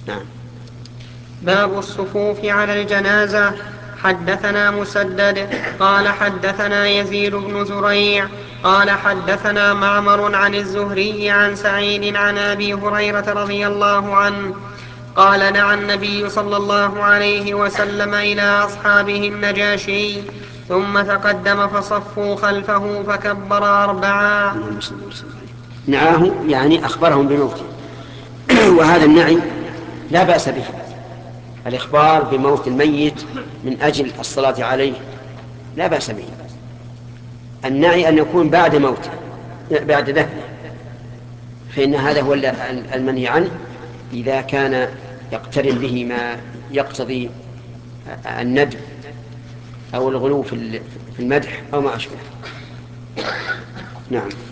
نعم. باب الصفوف على الجنازة. حدثنا مسدد قال حدثنا يزيد بن زريع قال حدثنا معمر عن الزهري عن سعيد عن أبي هريرة رضي الله عنه قال دعا النبي صلى الله عليه وسلم إلى أصحابه النجاشي ثم تقدم فصفوا خلفه فكبر أربعا. نعاه يعني أخبرهم بموته. وهذا النعي لا بأس به، الإخبار بموت الميت من أجل الصلاة عليه لا بأس به. النعي أن يكون بعد موته بعد دفنه، فإن هذا هو المنهي عنه إذا كان يقترن به ما يقتضي الندب أو الغلو في المدح أو ما أشبه. نعم.